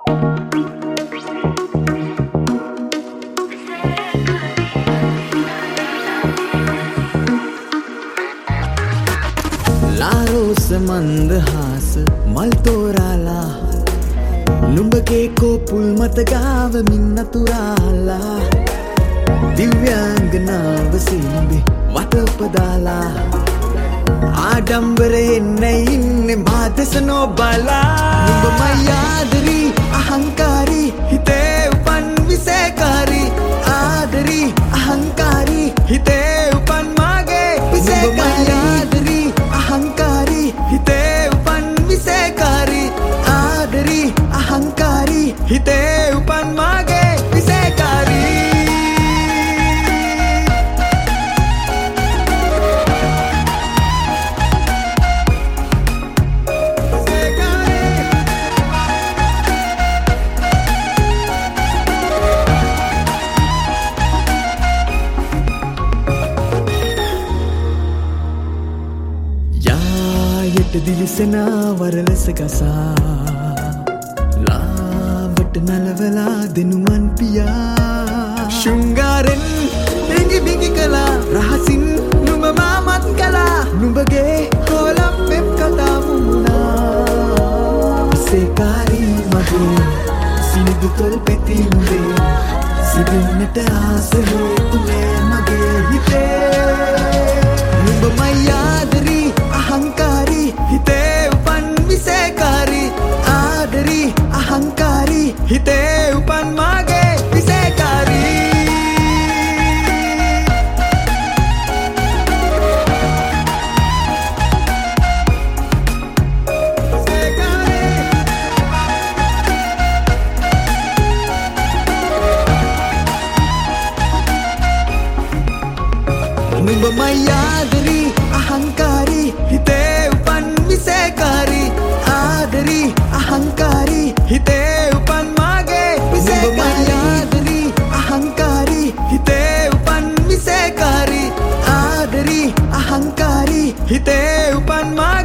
लारोस मंदहास मल तोराला නුඹගේ කෝපුල් මත ගාව මින්නතුරාලා දිව්‍යාංගනාව සිඹි වටපදාලා ආඩම්බරයෙන් ඉන්නේ මා දෙස නොබලා නුඹ මයාදරි අහංකාරී හිතේ උපන් විසේකාරී ආදරි අහංකාරී හිතේ උපන් මාගේ විසේකාරී අහංකාරී හිතේ උපන් විසේකාරී ආදරි අහංකාරී හිතේ උපන් මාගේ විසේකාරී දිලිසෙනා වරලෙස ගසා ලාවට නලවලා දෙනුමන් පියා ශෘංගාරෙන් බිඟි බිඟි කළා රහසින් නුඹ මාමත් කළා නුඹගේ හොලම් වෙබ් කතා මුණා විසේකාරී මගේ සිනිදු තොල් පෙති නුඹේ සිටින්නට ආස හේතුනේ මගේ හිතේ නුඹ මයාදරි අහංකාරී හිතේ උපන් විසේකාරී ආදරි අහංකාරී හිතේ උපන් මාගේ විසේකාරී නුඹ මයාදරි අහංකාරී හිතේ උපන් විසේකාරී ආදරි අහංකාරී හිතේ උපන් මාගේ විසේකාරී අහංකාරී හිතේ උපන් විසේකාරී ආදරි අහංකාරී හිතේ උපන්